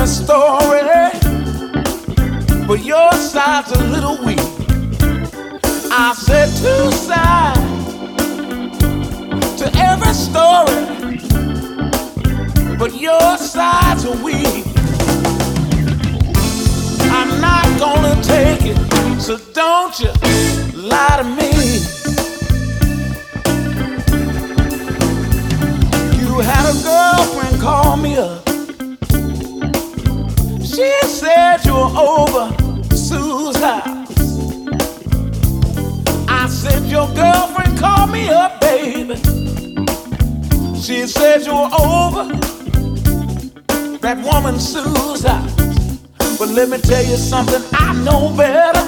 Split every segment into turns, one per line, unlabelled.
every story, but your side's a little weak. I said two sides to every story, but your side's are weak. I'm not gonna take it, so don't you lie to me. You had a girlfriend call me up. She said you were over Sue's house. I said your girlfriend called me up, baby. She said you were over that woman Sue's house. But let me tell you something, I know better.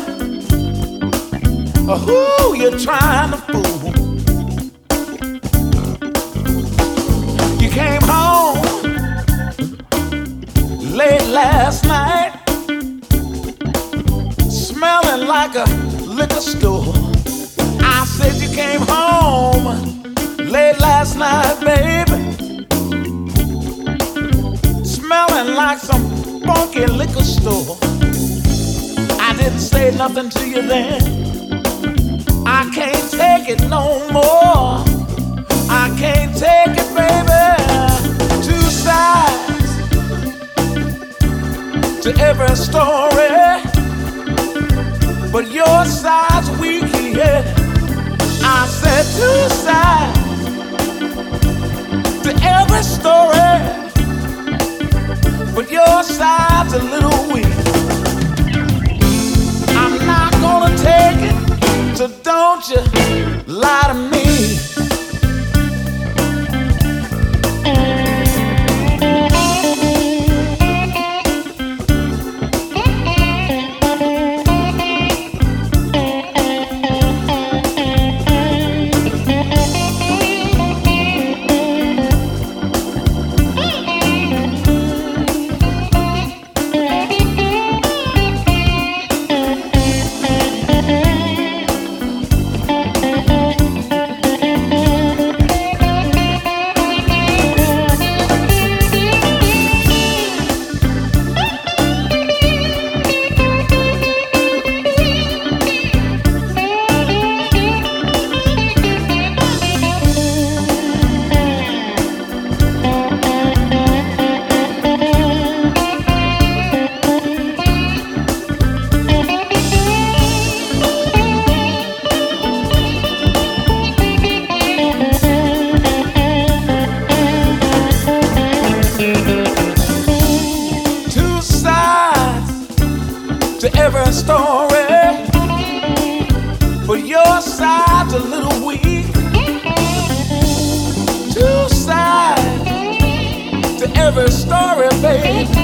Who you're trying to fool. You came home late last night, smelling like a liquor store. I said you came home late last night, baby, smelling like some funky liquor store. I didn't say nothing to you then. I can't take it no more. I can't take it, baby. Two sides to every story, but your side's weak, yeah. I said two sides to every story, but your side's a little weak. I'm not gonna take it, so don't you lie to me. To every story, but your side's a little weak. Two sides to every story, babe.